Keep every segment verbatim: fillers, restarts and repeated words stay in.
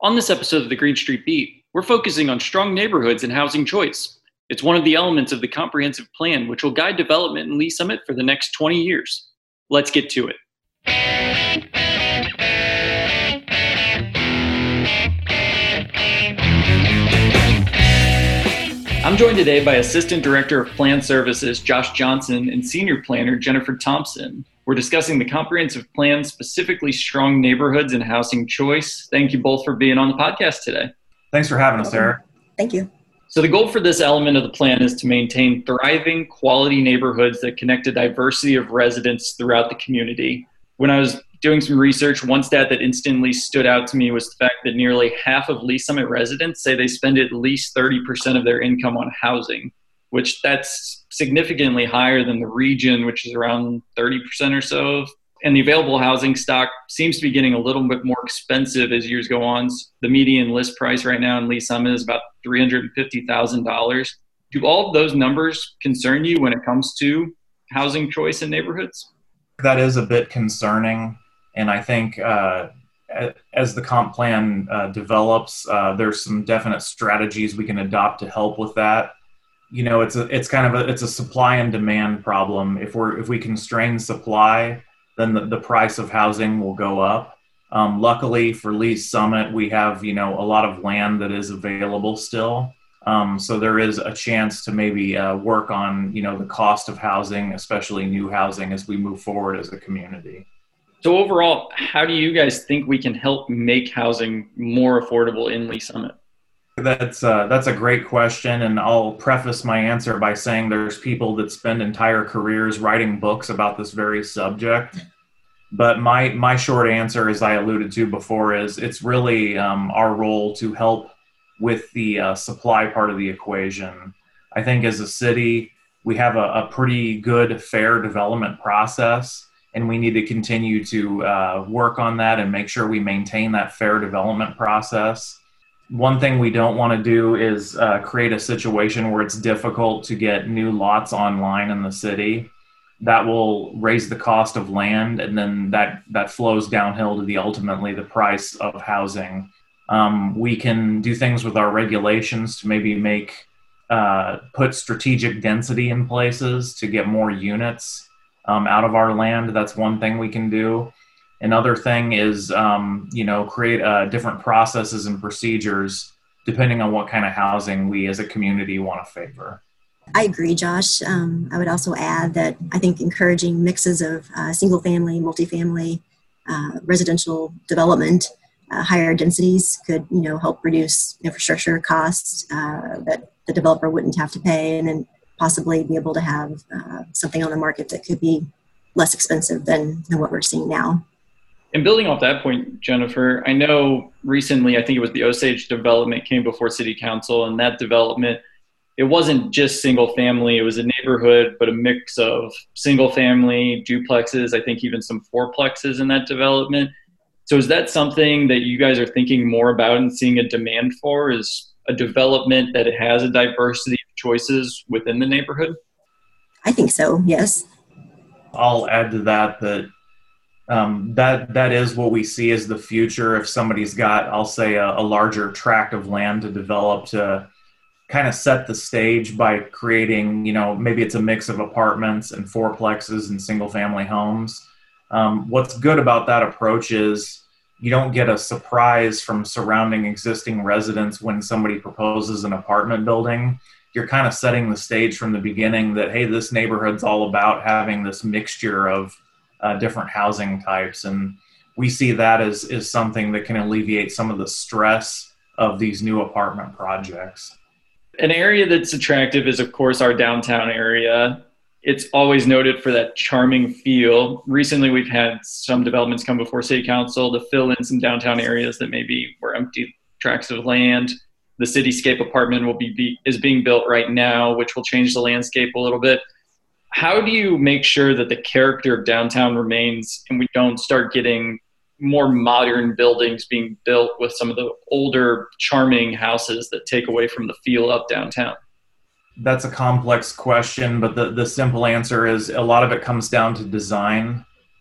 On this episode of the Green Street Beat, we're focusing on strong neighborhoods and housing choice. It's one of the elements of the comprehensive plan which will guide development in Lee Summit for the next twenty years. Let's get to it. I'm joined today by Assistant Director of Plan Services Josh Johnson and Senior Planner Jennifer Thompson. We're discussing the comprehensive plan, specifically strong neighborhoods and housing choice. Thank you both for being on the podcast today. Thanks for having us, Eric. Thank you. So the goal for this element of the plan is to maintain thriving, quality neighborhoods that connect a diversity of residents throughout the community. When I was doing some research, one stat that instantly stood out to me was the fact that nearly half of Lee Summit residents say they spend at least thirty percent of their income on housing, which that's significantly higher than the region, which is around thirty percent or so. And the available housing stock seems to be getting a little bit more expensive as years go on. The median list price right now in Lee Summit is about three hundred fifty thousand dollars. Do all of those numbers concern you when it comes to housing choice in neighborhoods? That is a bit concerning. And I think uh, as the comp plan uh, develops, uh, there's some definite strategies we can adopt to help with that. You know, it's a, it's kind of a, it's a supply and demand problem. If we're, if we constrain supply, then the, the price of housing will go up. Um, luckily for Lee Summit, we have, you know, a lot of land that is available still. Um, so there is a chance to maybe uh, work on, you know, the cost of housing, especially new housing, as we move forward as a community. So overall, how do you guys think we can help make housing more affordable in Lee Summit? That's uh, that's a great question, and I'll preface my answer by saying there's people that spend entire careers writing books about this very subject. But my my short answer, as I alluded to before, is it's really um, our role to help with the uh, supply part of the equation. I think as a city, we have a, a pretty good, fair development process, and we need to continue to uh, work on that and make sure we maintain that fair development process. One thing we don't want to do is uh, create a situation where it's difficult to get new lots online in the city. That will raise the cost of land, and then that, that flows downhill to the ultimately the price of housing. Um, we can do things with our regulations to maybe make, uh, put strategic density in places to get more units um, out of our land. That's one thing we can do. Another thing is, um, you know, create uh, different processes and procedures depending on what kind of housing we as a community want to favor. I agree, Josh. Um, I would also add that I think encouraging mixes of uh, single family, multifamily, uh, residential development, uh, higher densities could, you know, help reduce infrastructure costs uh, that the developer wouldn't have to pay, and then possibly be able to have uh, something on the market that could be less expensive than, than what we're seeing now. And building off that point, Jennifer, I know recently, I think it was the Osage development came before City Council, and that development, it wasn't just single family, it was a neighborhood, but a mix of single family, duplexes, I think even some fourplexes in that development. So is that something that you guys are thinking more about and seeing a demand for, is a development that it has a diversity of choices within the neighborhood? I think so, yes. I'll add to that that Um, that that is what we see as the future. If somebody's got, I'll say, a, a larger tract of land to develop, to kind of set the stage by creating, you know, maybe it's a mix of apartments and fourplexes and single family homes. Um, what's good about that approach is you don't get a surprise from surrounding existing residents when somebody proposes an apartment building. You're kind of setting the stage from the beginning that, hey, this neighborhood's all about having this mixture of Uh, different housing types, and we see that as is something that can alleviate some of the stress of these new apartment projects. An area that's attractive is, of course, our downtown area. It's always noted for that charming feel. Recently, we've had some developments come before City Council to fill in some downtown areas that maybe were empty tracts of land. The Cityscape apartment will be, be is being built right now, which will change the landscape a little bit. How do you make sure that the character of downtown remains and we don't start getting more modern buildings being built with some of the older, charming houses that take away from the feel of downtown? That's a complex question, but the, the simple answer is a lot of it comes down to design.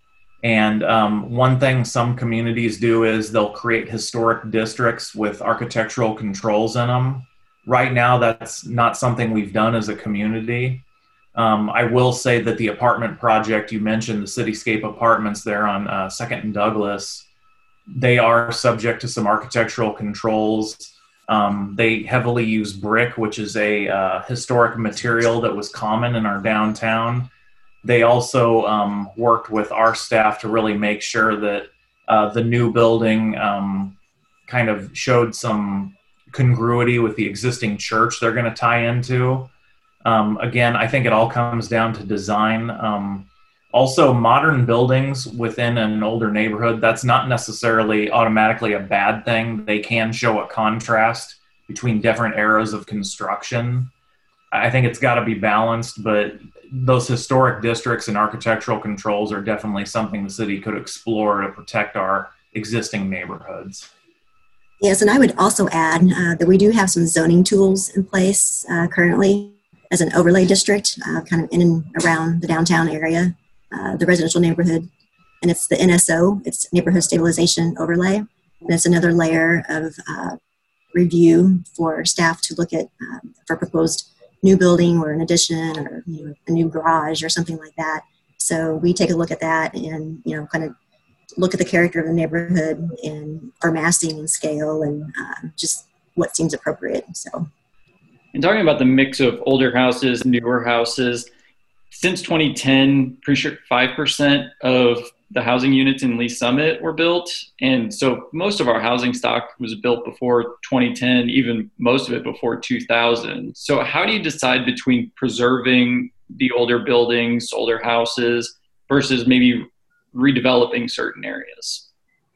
And um, one thing some communities do is they'll create historic districts with architectural controls in them. Right now, that's not something we've done as a community. Um, I will say that the apartment project you mentioned, the Cityscape Apartments there on uh, Second and Douglas, they are subject to some architectural controls. Um, they heavily use brick, which is a uh, historic material that was common in our downtown. They also um, worked with our staff to really make sure that uh, the new building um, kind of showed some congruity with the existing church they're going to tie into. Um, again, I think it all comes down to design. Um, also, modern buildings within an older neighborhood, that's not necessarily automatically a bad thing. They can show a contrast between different eras of construction. I think it's got to be balanced, but those historic districts and architectural controls are definitely something the city could explore to protect our existing neighborhoods. Yes, and I would also add uh, that we do have some zoning tools in place uh, currently as an overlay district, uh, kind of in and around the downtown area, uh, the residential neighborhood. And it's the N S O, it's Neighborhood Stabilization Overlay. And it's another layer of uh, review for staff to look at uh, for proposed new building or an addition or you know, a new garage or something like that. So we take a look at that and, you know, kind of look at the character of the neighborhood and for massing and scale and uh, just what seems appropriate. So, and talking about the mix of older houses, newer houses, since twenty ten, pretty sure five percent of the housing units in Lee Summit were built. And so most of our housing stock was built before twenty ten, even most of it before two thousand. So how do you decide between preserving the older buildings, older houses, versus maybe redeveloping certain areas?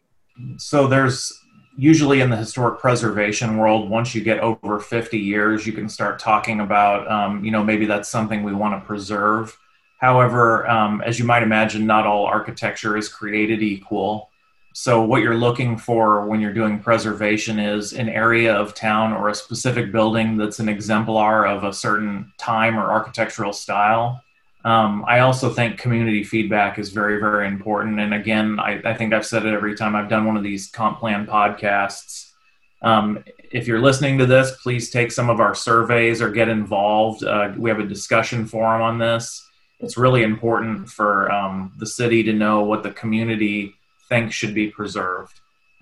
So there's usually in the historic preservation world, once you get over fifty years, you can start talking about, um, you know, maybe that's something we want to preserve. However, um, as you might imagine, not all architecture is created equal. So what you're looking for when you're doing preservation is an area of town or a specific building that's an exemplar of a certain time or architectural style. Um, I also think community feedback is very, very important. And again, I, I think I've said it every time I've done one of these comp plan podcasts. Um, if you're listening to this, please take some of our surveys or get involved. Uh, we have a discussion forum on this. It's really important for um, the city to know what the community thinks should be preserved.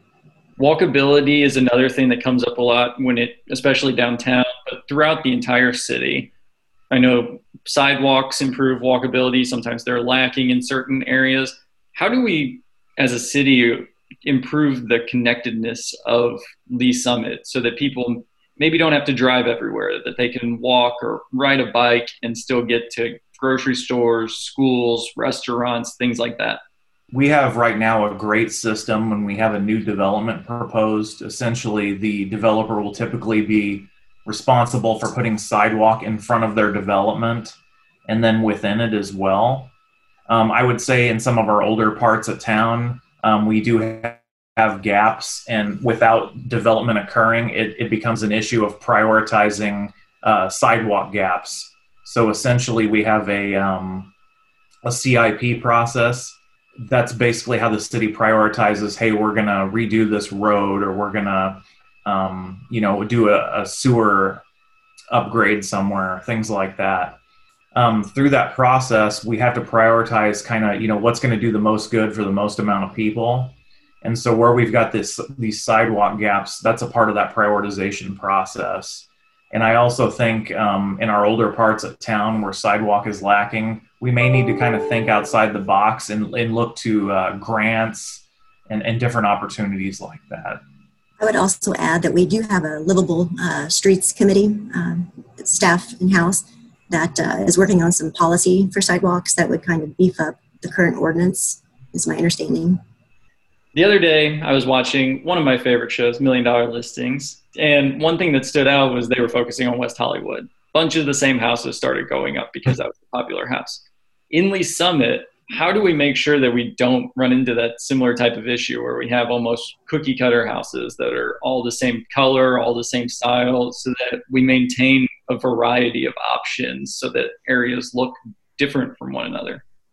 Walkability is another thing that comes up a lot when it, especially downtown, but throughout the entire city. I know sidewalks improve walkability. Sometimes they're lacking in certain areas. How do we, as a city, improve the connectedness of Lee Summit so that people maybe don't have to drive everywhere, that they can walk or ride a bike and still get to grocery stores, schools, restaurants, things like that? We have right now a great system when we have a new development proposed. Essentially, the developer will typically be responsible for putting sidewalk in front of their development and then within it as well. Um, I would say in some of our older parts of town, um, we do have gaps, and without development occurring, it, it becomes an issue of prioritizing uh, sidewalk gaps. So essentially we have a, um, a C I P process. That's basically how the city prioritizes, hey, we're going to redo this road, or we're going to Um, you know, do a, a sewer upgrade somewhere, things like that. Um, through that process, we have to prioritize kind of, you know, what's going to do the most good for the most amount of people. And so where we've got this, these sidewalk gaps, that's a part of that prioritization process. And I also think um, in our older parts of town where sidewalk is lacking, we may need to kind of think outside the box and, and look to uh, grants and, and different opportunities like that. I would also add that we do have a livable uh, streets committee, um, staff in-house, that uh, is working on some policy for sidewalks that would kind of beef up the current ordinance, is my understanding. The other day, I was watching one of my favorite shows, Million Dollar Listings, and one thing that stood out was they were focusing on West Hollywood. A bunch of the same houses started going up because that was a popular house. In Lee Summit, how do we make sure that we don't run into that similar type of issue where we have almost cookie cutter houses that are all the same color, all the same style, so that we maintain a variety of options so that areas look different from one another?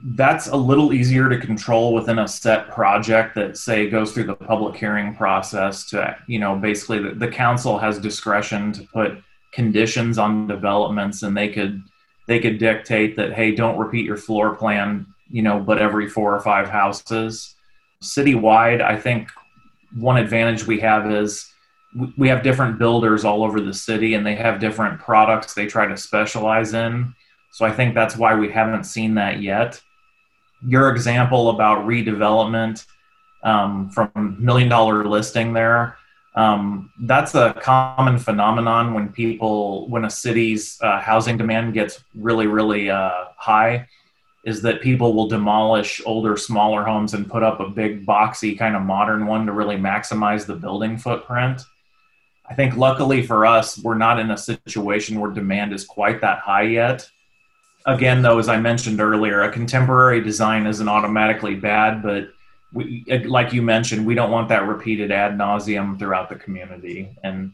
that's a little easier to control within a set project that, say, goes through the public hearing process to, you know, basically the, the council has discretion to put conditions on developments, and they could they could dictate that, hey, don't repeat your floor plan, you know, but every four or five houses. Citywide, I think one advantage we have is we have different builders all over the city, and they have different products they try to specialize in. So I think that's why we haven't seen that yet. Your example about redevelopment um, from million dollar listing there, um, that's a common phenomenon when people, when a city's uh, housing demand gets really, really uh, high, is that people will demolish older, smaller homes and put up a big boxy kind of modern one to really maximize the building footprint. I think luckily for us, we're not in a situation where demand is quite that high yet. Again, though, as I mentioned earlier, a contemporary design isn't automatically bad, but we, like you mentioned, we don't want that repeated ad nauseum throughout the community. And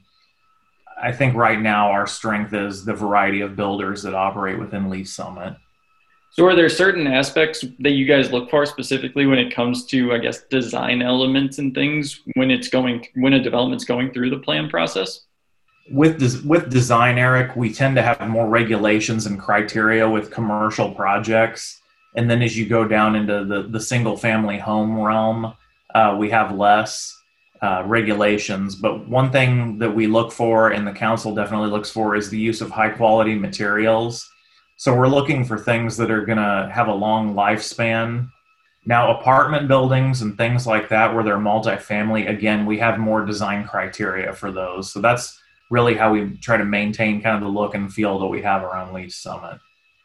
I think right now our strength is the variety of builders that operate within Lee's Summit. So are there certain aspects that you guys look for specifically when it comes to, I guess, design elements and things when it's going, when a development's going through the plan process? With des- with design, Eric, we tend to have more regulations and criteria with commercial projects. And then as you go down into the, the single family home realm, uh, we have less uh, regulations. But one thing that we look for, and the council definitely looks for, is the use of high quality materials. So we're looking for things that are going to have a long lifespan. Now, apartment buildings and things like that, where they're multifamily, again, we have more design criteria for those. So that's really how we try to maintain kind of the look and feel that we have around Lee's Summit.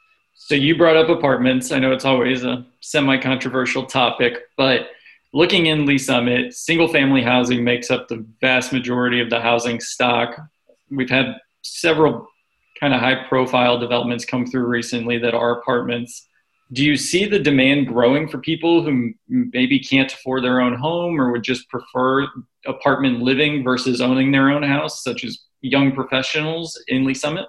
So you brought up apartments. I know it's always a semi-controversial topic, but looking in Lee's Summit, single-family housing makes up the vast majority of the housing stock. We've had several kind of high-profile developments come through recently that are apartments. Do you see the demand growing for people who maybe can't afford their own home or would just prefer apartment living versus owning their own house, such as young professionals in Lee's Summit?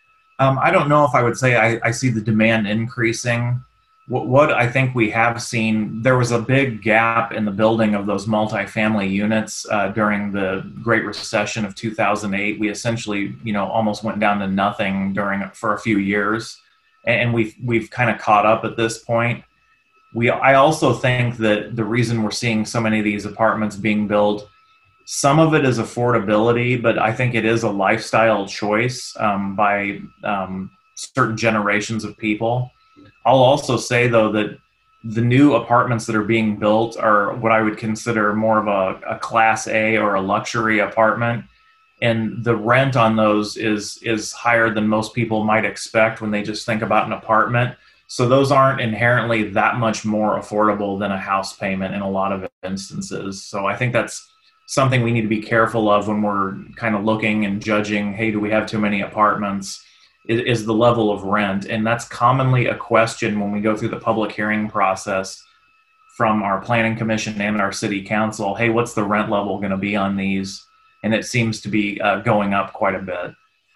Um, I don't know if I would say I, I see the demand increasing. What, what I think we have seen, there was a big gap in the building of those multifamily units uh, during the Great Recession of two thousand eight. We essentially, you know, almost went down to nothing during for a few years, and we've we've kind of caught up at this point. We I also think that the reason we're seeing so many of these apartments being built, some of it is affordability, but I think it is a lifestyle choice um, by um, certain generations of people. I'll also say, though, that the new apartments that are being built are what I would consider more of a, a class A or a luxury apartment. And the rent on those is is higher than most people might expect when they just think about an apartment. So those aren't inherently that much more affordable than a house payment in a lot of instances. So I think that's something we need to be careful of when we're kind of looking and judging, hey, do we have too many apartments? Is, is the level of rent. And that's commonly a question when we go through the public hearing process from our planning commission and our city council. Hey, what's the rent level going to be on these? And it seems to be uh, going up quite a bit.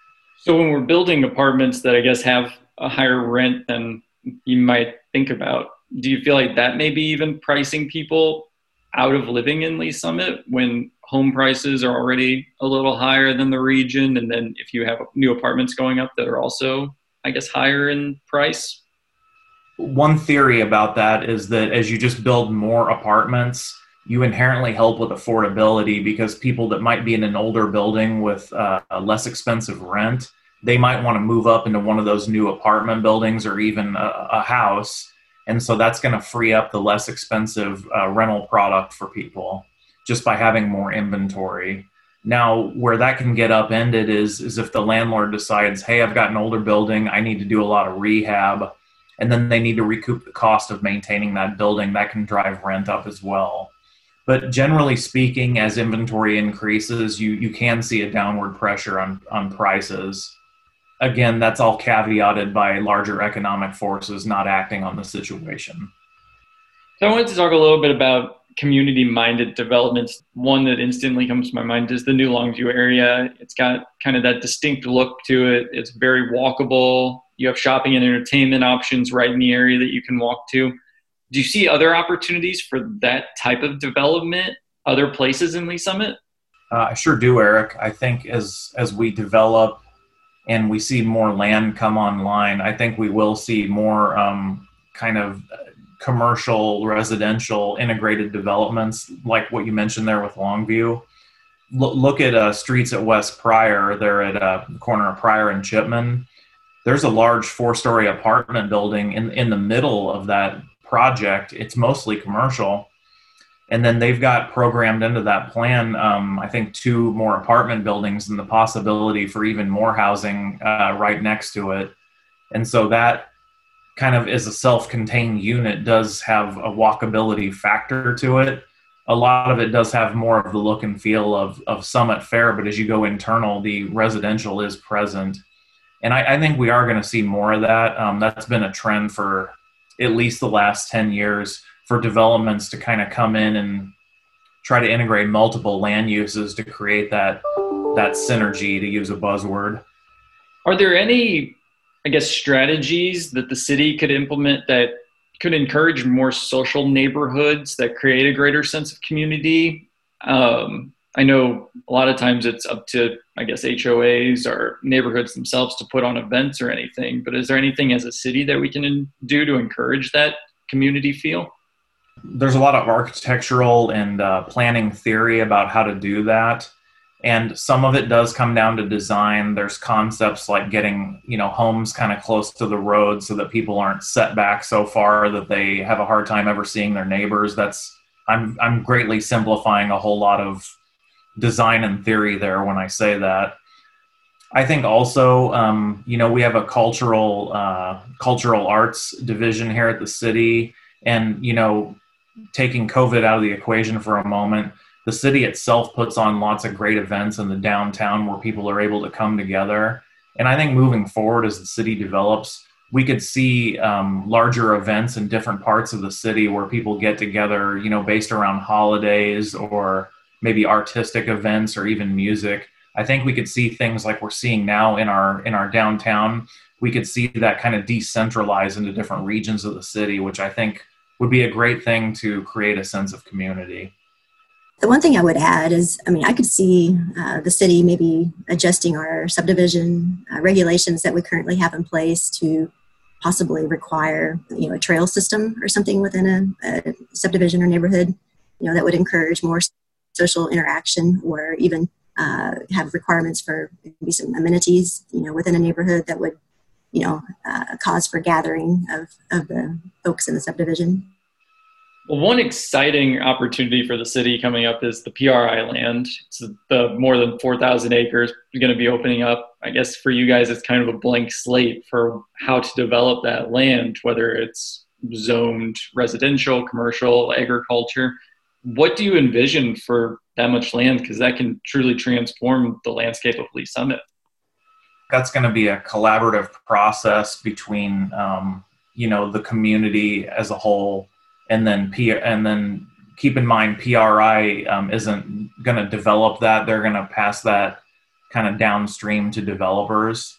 So when we're building apartments that I guess have a higher rent than you might think about, do you feel like that may be even pricing people out of living in Lee's Summit when home prices are already a little higher than the region? And then if you have new apartments going up that are also, I guess, higher in price? One theory about that is that as you just build more apartments, you inherently help with affordability, because people that might be in an older building with uh, a less expensive rent, they might want to move up into one of those new apartment buildings or even a, a house. And so that's going to free up the less expensive uh, rental product for people just by having more inventory. Now, where that can get upended is, is if the landlord decides, hey, I've got an older building, I need to do a lot of rehab, and then they need to recoup the cost of maintaining that building. That can drive rent up as well. But generally speaking, as inventory increases, you, you can see a downward pressure on, on prices. Again, that's all caveated by larger economic forces not acting on the situation. So I wanted to talk a little bit about community-minded developments. One that instantly comes to my mind is the new Longview area. It's got kind of that distinct look to it. It's very walkable. You have shopping and entertainment options right in the area that you can walk to. Do you see other opportunities for that type of development, other places in Lee Summit? Uh, I sure do, Eric. I think as as we develop and we see more land come online, I think we will see more um, kind of commercial, residential, integrated developments like what you mentioned there with Longview. L- look at uh, streets at West Pryor. They're at uh, the corner of Pryor and Chipman. There's a large four-story apartment building in in the middle of that project. It's mostly commercial. And then they've got programmed into that plan, um, I think, two more apartment buildings and the possibility for even more housing uh, right next to it. And so that kind of as a self-contained unit does have a walkability factor to it. A lot of it does have more of the look and feel of, of Summit Fair, but as you go internal, the residential is present. And I, I think we are going to see more of that. Um, that's been a trend for at least the last ten years. For developments to kind of come in and try to integrate multiple land uses to create that that synergy, to use a buzzword. Are there any, I guess, strategies that the city could implement that could encourage more social neighborhoods that create a greater sense of community? Um, I know a lot of times it's up to, I guess, H O As or neighborhoods themselves to put on events or anything, but is there anything as a city that we can do to encourage that community feel? There's a lot of architectural and uh, planning theory about how to do that. And some of it does come down to design. There's concepts like getting, you know, homes kind of close to the road so that people aren't set back so far that they have a hard time ever seeing their neighbors. That's, I'm, I'm greatly simplifying a whole lot of design and theory there when I say that. I think also, um, you know, we have a cultural, uh, cultural arts division here at the city. And, you know, taking COVID out of the equation for a moment, the city itself puts on lots of great events in the downtown where people are able to come together. And I think moving forward as the city develops, we could see um, larger events in different parts of the city where people get together, you know, based around holidays or maybe artistic events or even music. I think we could see things like we're seeing now in our in our downtown. We could see that kind of decentralize into different regions of the city, which I think would be a great thing to create a sense of community. The one thing I would add is, I mean, I could see uh, the city maybe adjusting our subdivision uh, regulations that we currently have in place to possibly require, you know, a trail system or something within a, a subdivision or neighborhood, you know, that would encourage more social interaction, or even uh, have requirements for maybe some amenities, you know, within a neighborhood that would, you know, uh, cause for gathering of, of the folks in the subdivision. Well, one exciting opportunity for the city coming up is the P R I land. It's the more than four thousand acres going to be opening up. I guess for you guys, it's kind of a blank slate for how to develop that land, whether it's zoned residential, commercial, agriculture. What do you envision for that much land? Because that can truly transform the landscape of Lee Summit. That's going to be a collaborative process between, um, you know, the community as a whole. And then P and then keep in mind, P R I um, isn't going to develop that. They're going to pass that kind of downstream to developers.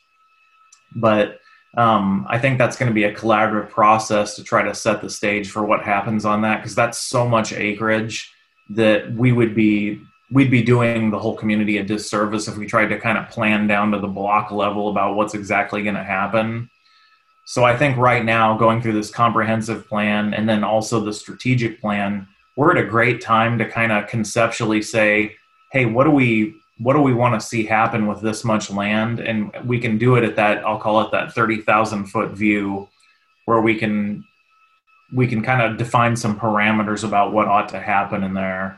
But um, I think that's going to be a collaborative process to try to set the stage for what happens on that, because that's so much acreage that we would be we'd be doing the whole community a disservice if we tried to kind of plan down to the block level about what's exactly going to happen. So I think right now, going through this comprehensive plan and then also the strategic plan, we're at a great time to kind of conceptually say, hey, what do we what do we want to see happen with this much land? And we can do it at that, I'll call it that thirty thousand foot view, where we can we can kind of define some parameters about what ought to happen in there.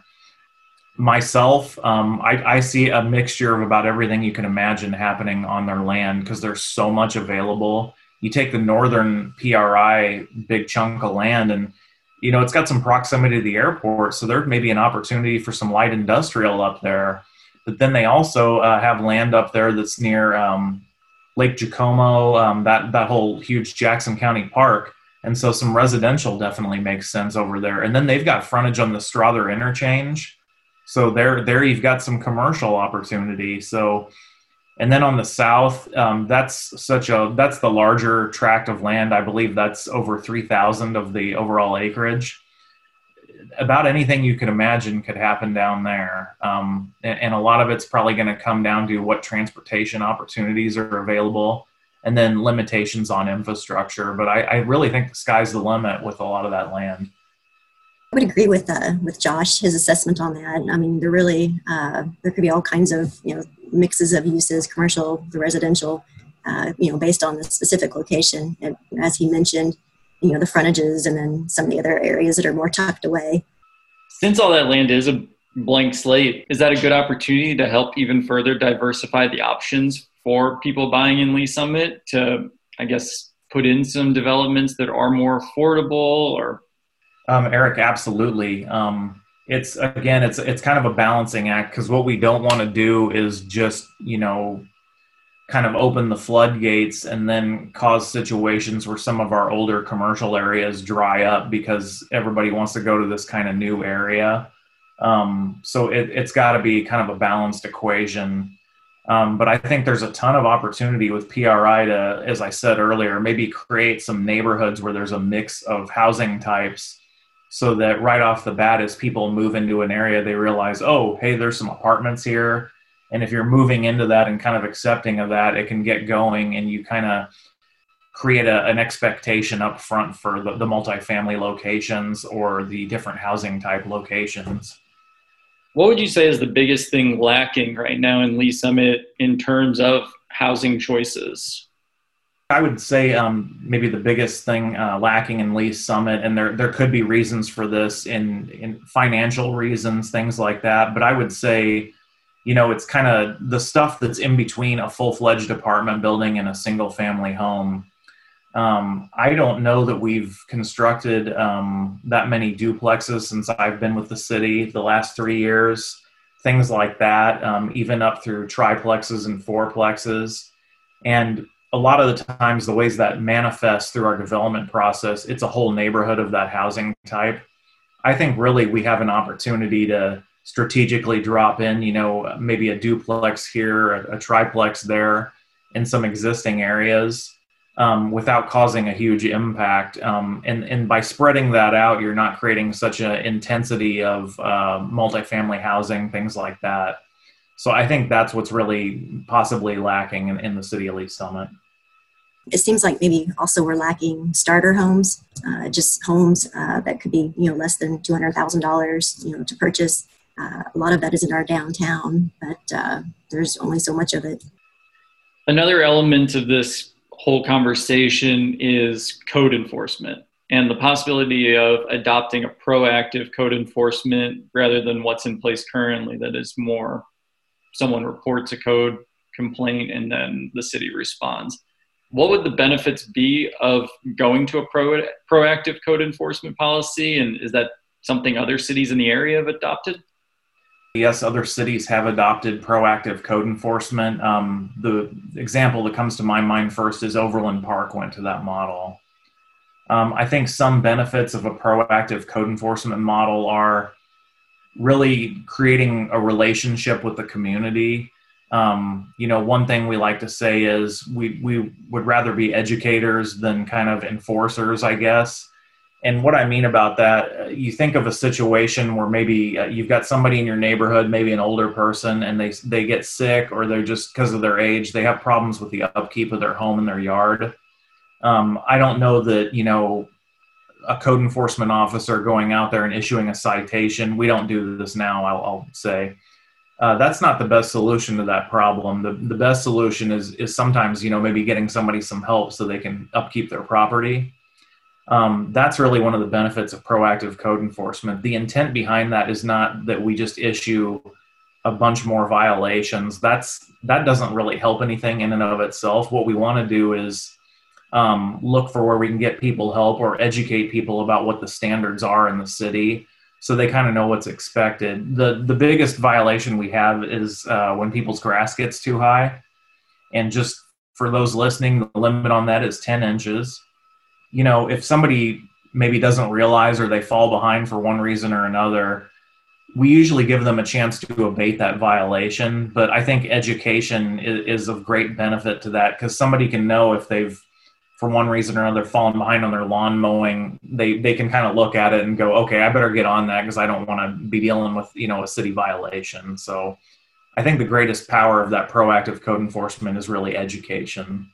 Myself, um, I, I see a mixture of about everything you can imagine happening on their land, because there's so much available. You take the northern P R I big chunk of land, and you know it's got some proximity to the airport, so there may be an opportunity for some light industrial up there. But then they also uh, have land up there that's near um, Lake Jacomo, um, that that whole huge Jackson County Park, and so some residential definitely makes sense over there. And then they've got frontage on the Strother interchange, so there there you've got some commercial opportunity. So And then on the south, um, that's such a that's the larger tract of land. I believe that's over three thousand of the overall acreage. About anything you could imagine could happen down there. Um, and, and a lot of it's probably going to come down to what transportation opportunities are available and then limitations on infrastructure. But I, I really think the sky's the limit with a lot of that land. I would agree with uh, with Josh, his assessment on that. I mean, there really, uh, there could be all kinds of, you know, mixes of uses, commercial, the residential, uh, you know, based on the specific location. And as he mentioned, you know, the frontages and then some of the other areas that are more tucked away. Since all that land is a blank slate, is that a good opportunity to help even further diversify the options for people buying in Lee Summit to, I guess, put in some developments that are more affordable? Or um, Eric, absolutely. Um, it's again, it's it's kind of a balancing act, because what we don't want to do is just, you know, kind of open the floodgates and then cause situations where some of our older commercial areas dry up because everybody wants to go to this kind of new area. Um, so it, it's got to be kind of a balanced equation. Um, but I think there's a ton of opportunity with P R I to, as I said earlier, maybe create some neighborhoods where there's a mix of housing types, so that right off the bat, as people move into an area, they realize, oh, hey, there's some apartments here. And if you're moving into that and kind of accepting of that, it can get going, and you kind of create a, an expectation up front for the, the multifamily locations or the different housing type locations. What would you say is the biggest thing lacking right now in Lee Summit in terms of housing choices? I would say um, maybe the biggest thing uh, lacking in Lee Summit, and there there could be reasons for this in, in financial reasons, things like that, but I would say, you know, it's kind of the stuff that's in between a full-fledged apartment building and a single-family home. Um, I don't know that we've constructed um, that many duplexes since I've been with the city the last three years, things like that, um, even up through triplexes and fourplexes. And a lot of the times, the ways that manifest through our development process, it's a whole neighborhood of that housing type. I think really we have an opportunity to strategically drop in, you know, maybe a duplex here, a, a triplex there in some existing areas, um, without causing a huge impact. Um, and, and by spreading that out, you're not creating such an intensity of uh, multifamily housing, things like that. So I think that's what's really possibly lacking in, in the city of Lee Summit. It seems like maybe also we're lacking starter homes, uh, just homes uh, that could be, you know, less than two hundred thousand dollars, you know, to purchase. Uh, a lot of that is in our downtown, but uh, there's only so much of it. Another element of this whole conversation is code enforcement and the possibility of adopting a proactive code enforcement rather than what's in place currently, that is more someone reports a code complaint and then the city responds. What would the benefits be of going to a pro- proactive code enforcement policy? And is that something other cities in the area have adopted? Yes, other cities have adopted proactive code enforcement. Um, the example that comes to my mind first is Overland Park went to that model. Um, I think some benefits of a proactive code enforcement model are really creating a relationship with the community. Um, you know, one thing we like to say is we, we would rather be educators than kind of enforcers, I guess. And what I mean about that, you think of a situation where maybe uh, you've got somebody in your neighborhood, maybe an older person, and they they get sick, or they're just, because of their age, they have problems with the upkeep of their home and their yard. Um, I don't know that, you know, a code enforcement officer going out there and issuing a citation, we don't do this now, I'll, I'll say. Uh, that's not the best solution to that problem. The, the best solution is, is sometimes, you know, maybe getting somebody some help so they can upkeep their property. Um, that's really one of the benefits of proactive code enforcement. The intent behind that is not that we just issue a bunch more violations. That's, that doesn't really help anything in and of itself. What we want to do is um, look for where we can get people help or educate people about what the standards are in the city, so they kind of know what's expected. The, the biggest violation we have is uh, when people's grass gets too high. And just for those listening, the limit on that is ten inches. You know, if somebody maybe doesn't realize or they fall behind for one reason or another, we usually give them a chance to abate that violation. But I think education is, is of great benefit to that, because somebody can know if they've, for one reason or another, fallen behind on their lawn mowing. They they can kind of look at it and go, okay, I better get on that because I don't want to be dealing with, you know, a city violation. So I think the greatest power of that proactive code enforcement is really education.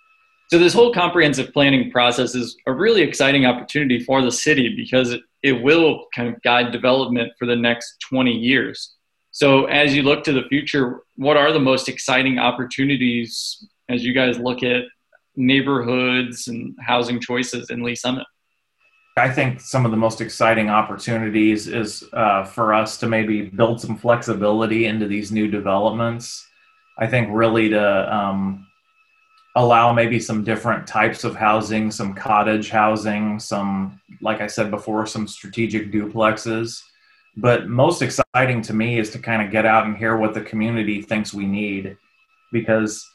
So this whole comprehensive planning process is a really exciting opportunity for the city, because it, it will kind of guide development for the next twenty years. So as you look to the future, what are the most exciting opportunities as you guys look at neighborhoods and housing choices in Lee Summit? I think some of the most exciting opportunities is uh, for us to maybe build some flexibility into these new developments. I think really to um, allow maybe some different types of housing, some cottage housing, some, like I said before, some strategic duplexes. But most exciting to me is to kind of get out and hear what the community thinks we need, because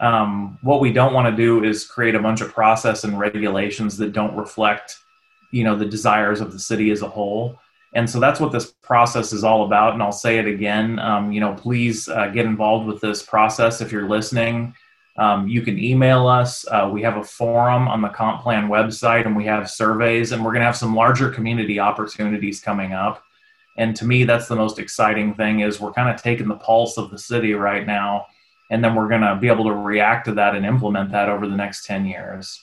um, what we don't want to do is create a bunch of process and regulations that don't reflect, you know, the desires of the city as a whole. And so that's what this process is all about. And I'll say it again, um, you know, please uh, get involved with this process if you're listening. Um, you can email us. Uh, we have a forum on the Comp Plan website, and we have surveys, and we're going to have some larger community opportunities coming up. And to me, that's the most exciting thing, is we're kind of taking the pulse of the city right now, and then we're going to be able to react to that and implement that over the next ten years.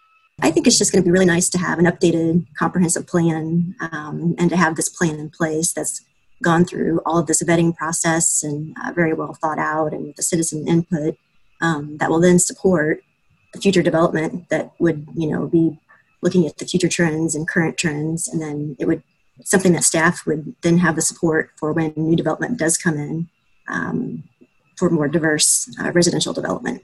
I think it's just going to be really nice to have an updated comprehensive plan, um, and to have this plan in place that's gone through all of this vetting process and uh, very well thought out, and the citizen input um, that will then support the future development that would, you know, be looking at the future trends and current trends. And then it would, something that staff would then have the support for when new development does come in, um, for more diverse uh, residential development.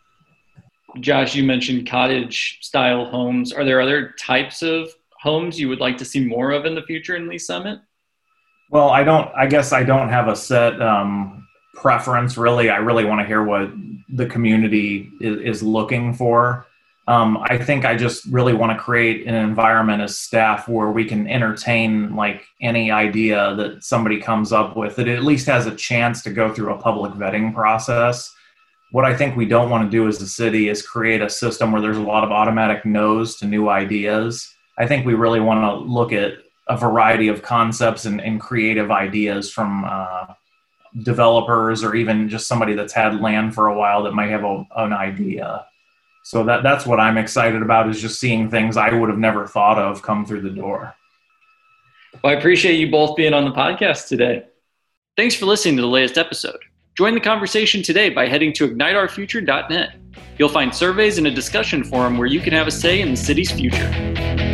Josh, you mentioned cottage style homes. Are there other types of homes you would like to see more of in the future in Lee Summit? Well, I don't, I guess I don't have a set um, preference really. I really want to hear what the community is, is looking for. Um, I think I just really want to create an environment as staff where we can entertain like any idea that somebody comes up with, that it at least has a chance to go through a public vetting process. What I think we don't want to do as a city is create a system where there's a lot of automatic no's to new ideas. I think we really want to look at a variety of concepts and, and creative ideas from uh, developers, or even just somebody that's had land for a while that might have a, an idea. So that that's what I'm excited about, is just seeing things I would have never thought of come through the door. Well, I appreciate you both being on the podcast today. Thanks for listening to the latest episode. Join the conversation today by heading to ignite our future dot net. You'll find surveys and a discussion forum where you can have a say in the city's future.